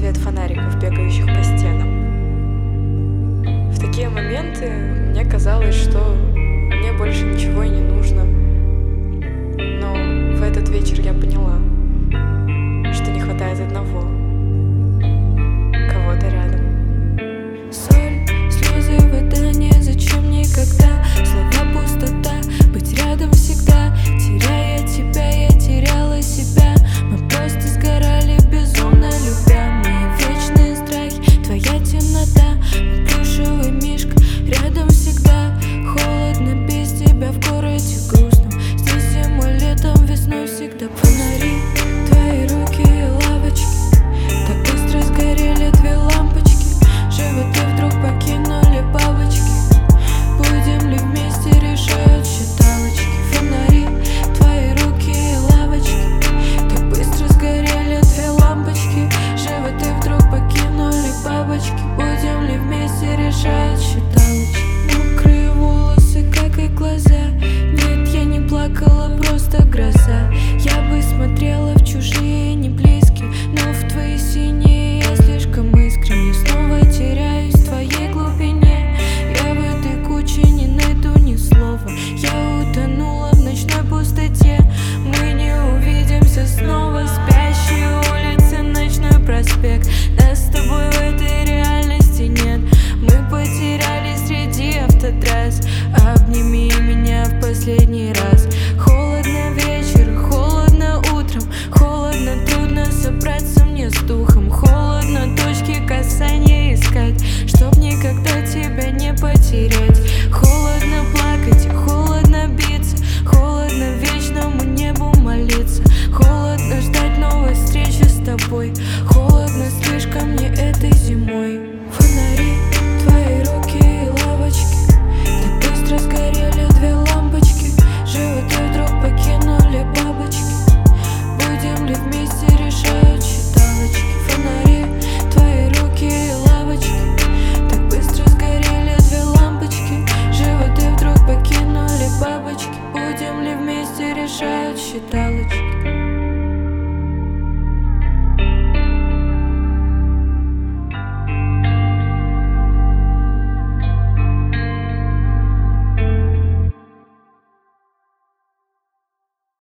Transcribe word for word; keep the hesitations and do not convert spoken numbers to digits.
свет фонариков, бегающих по стенам. В такие моменты мне казалось, что мне больше ничего и не нужно. Но в этот вечер я поняла, что не хватает одного — кого-то рядом. Соль, слезы, вода, незачем никогда. Слова пустота, быть рядом всегда. Теряя тебя, я теряла себя. Мы просто сгорали, безумно любя. Мои вечные страхи, твоя темнота. Плюшевый мишка, рядом всегда. Холодно без тебя в городе грустном. Здесь зимой, летом, весной всегда фонари. Твои руки и лавочки, так быстро сгорели две лампочки. Животы вдруг покинули бабочки. Будем ли вместе, решают считалочки. Фонари, твои руки и лавочки, так быстро сгорели две лампочки. Животы вдруг покинули бабочки. Будем ли вместе, решают считалочки. Мокрые волосы, как и глаза. Нет, я не плакала, просто гроза. Я бы смотрела в чужие, не близкие, но в твои синие я слишком искренне. Снова теряюсь в твоей глубине. Я в этой куче не найду ни слова. Я утонула в ночной пустоте. Мы не увидимся снова. Спящие улицы, ночной проспект. Нас с тобой в этой реальности нет. Мы потерялись среди автотрасс. Обними меня в последний раз. Холодно вечером, холодно утром. Холодно, трудно собраться мне с духом. Холодно точки касания искать, чтоб никогда тебя не потерять.